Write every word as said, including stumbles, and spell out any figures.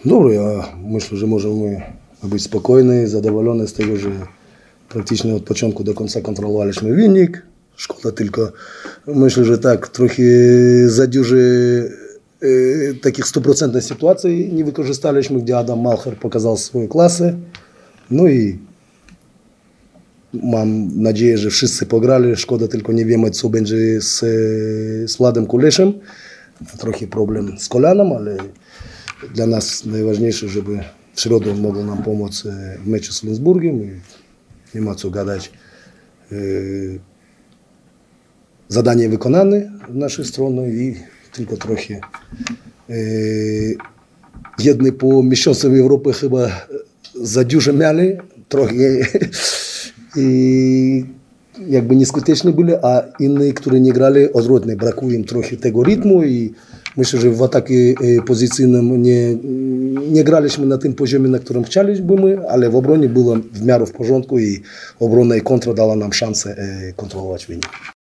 Добре, я myślę, że możemy być spokojni, zadowoleni z tego, że praktycznie od początku do końca kontrolowaliśmy wynik. Szkoda tylko, myślę, że tak, trochę za dużo e, takich stuprocentnych sytuacji nie wykorzystaliśmy, gdzie Adam Malcher pokazał swoją klasę. No i mam nadzieję, że wszyscy pograli. Szkoda tylko nie wiemy, co będzie z, z Władem Kuleszem. Trochę problem z kolanem, ale dla nas najważniejsze, żeby w środę mogło nam pomóc w meczu z Flensburgiem i nie ma co gadać. Zadanie wykonane z naszej strony i tylko trochę jedni po mistrzostwach Europy chyba za dużo mieli, trochę i jakby nieskuteczni byli, a inni, którzy nie grali, odwrotnie, brakuje im trochę tego rytmu i myślę, że w ataku pozycyjnym nie, nie graliśmy na tym poziomie, na którym chcielibyśmy, ale w obronie było w miarę w porządku i obrona i kontra dała nam szansę kontrolować wynik.